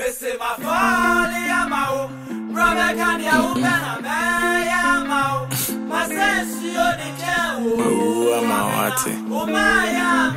Missy my folly, I'm out. Brother, can you open a man? I'm out. My sense, you're the jam. Oh, I'm out. Oh, my,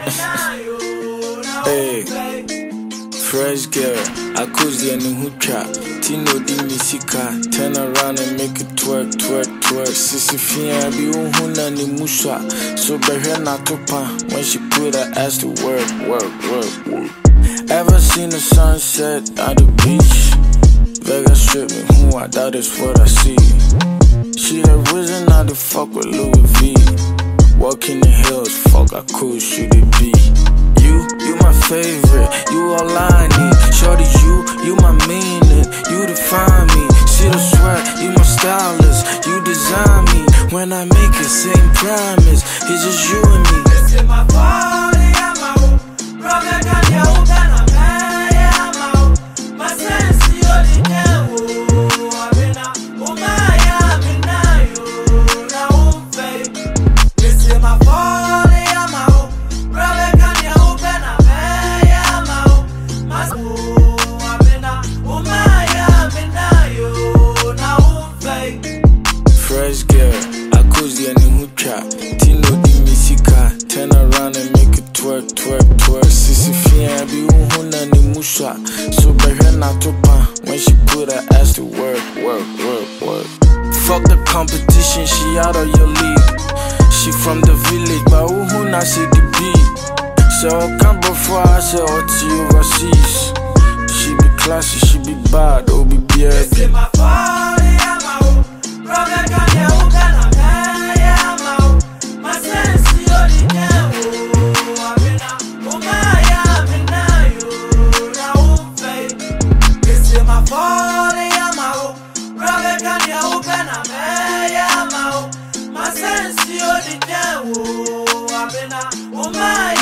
hey, fresh girl, I cause the new trap. Tino di misika, turn around and make it twerk, twerk, twerk. Sissy Fia be uhuna ni musha. So behe na topa when she put her ass to work, work, work, work. Ever seen the sunset at the beach? Vegas strip me, who I doubt is what I see. She had risen out the fuck with Louis V. Walking the hills, fuck I could shoot it be. You my favorite, you all I need. Shorty, you my meaning, you define me. See the sweat, you my stylist, you design me. When I make it, same promise, it's just you and me. This is my body, I'm out. Brother, can you open a man? I'm out. My sense, you're the devil. I've been out. Oh, my, I'm in now, fake. This is my body, I'm out. Brother, can you open a man? I'm out. My soul, I've been out. Oh, my, I'm in now, fake. Fresh girl, I cause the new trap. Tino di misika, turn around and make it twerk, twerk, twerk. Sissy Fia be uhuna ni musha. So behe na topa when she put her ass to work, work, work, work. Fuck the competition, she out of your league. She from the village, but uhuna say the beat. So come before I say OT overseas. She be classy, she be bad, oh be This is my body, I'm out. Brother, can you open a man? I'm out. My sense, you're the devil. I've been out. Oh, my, I'm in now, fake. This is my body, I'm out. Brother, can you open a man? I'm out. My sense, you're the devil. I've been out. Oh, my,